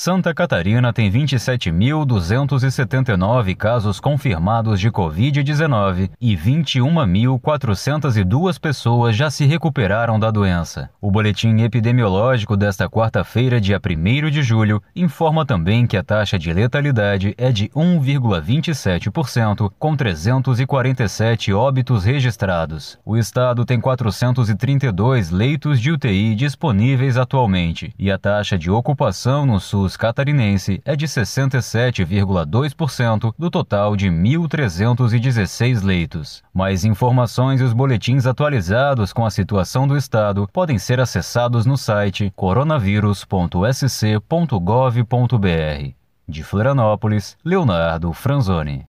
Santa Catarina tem 27.279 casos confirmados de Covid-19 e 21.402 pessoas já se recuperaram da doença. O boletim epidemiológico desta quarta-feira, dia 1º de julho, informa também que a taxa de letalidade é de 1,27%, com 347 óbitos registrados. O estado tem 432 leitos de UTI disponíveis atualmente e a taxa de ocupação no SUS catarinense é de 67,2% do total de 1.316 leitos. Mais informações e os boletins atualizados com a situação do estado podem ser acessados no site coronavírus.sc.gov.br. De Florianópolis, Leonardo Franzoni.